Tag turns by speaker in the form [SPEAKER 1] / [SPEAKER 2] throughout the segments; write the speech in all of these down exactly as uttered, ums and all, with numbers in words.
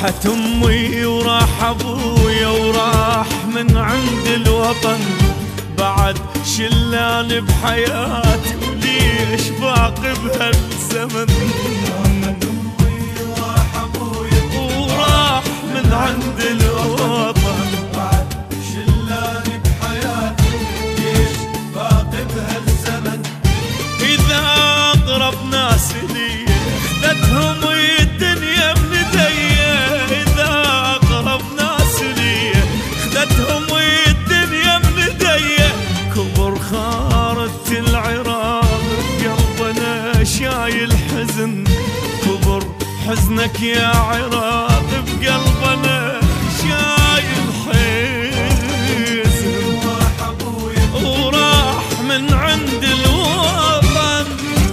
[SPEAKER 1] راحت امي وراح ابويا وراح من عند الوطن، بعد شلان بحياتي وليش باقي بهالزمن. راحت امي وراح ابويا وراح من عند الوطن، بعد شلان بحياتي ليش باقي بهالزمن. اذا اقرب ناس لي خذتهم الدنيا من ايديا، اذا اقرب ناس لي خذتهم الدنيا من ايديا، كبر خارة العراق بقلبنا شايل حزن، كبر حزنك يا عراق بقلبنا شايل حزن. وراح ابويا وراح من عند الوطن،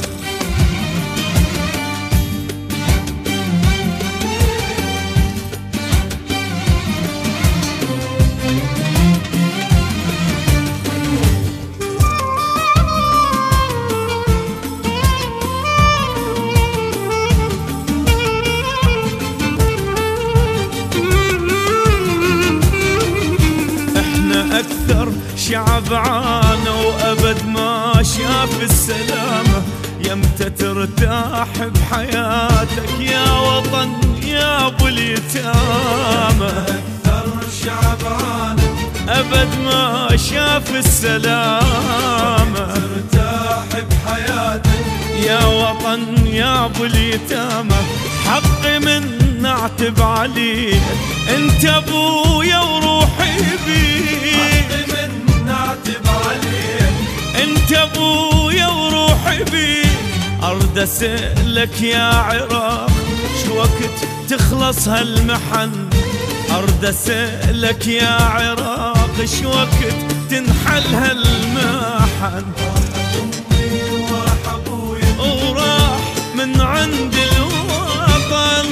[SPEAKER 1] أكثر شعب عانى وأبد ما شاف السلامة، يمتى ترتاح بحياتك يا وطن يا أبو اليتامى. أكثر شعب عانى أبد ما شاف السلامة، ترتاح بحياتك يا وطن يا أبو اليتامى. حقي من نعتب عليك انت ابويا وروحي بيك، حقي من نعتب عليك انت ابويا وروحي بيك. ارد اسألك يا عراق شو وقت تخلص هالمحن، ارد اسألك يا عراق شو وقت تنحل هالمحن. وراح ابويا وراح من عند الوطن،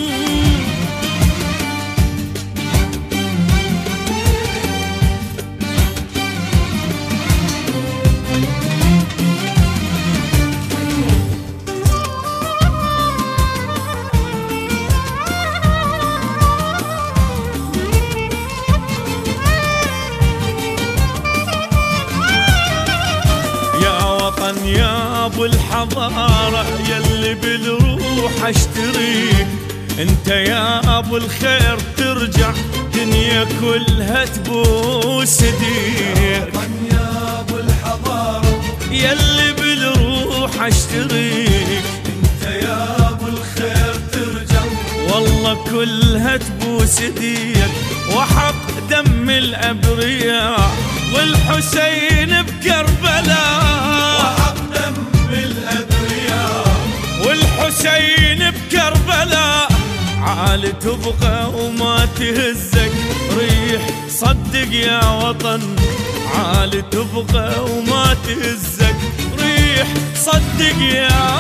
[SPEAKER 1] يا ابو الحضارة يلي بالروح اشتريك، انت يا ابو الخير ترجع دنيا كلها تبوس ايديك. يا ابو الحضارة يلي بالروح اشتريك، انت يا ابو الخير ترجع والله كلها تبوس ايديك. وحق دم الابرياء والحسين بكربلاء، وحق دم الابرياء والحسين بكربلاء. عالي تبقى وما تهزك ريح صدق يا وطن، عالي تبقى وما تهزك ريح صدق يا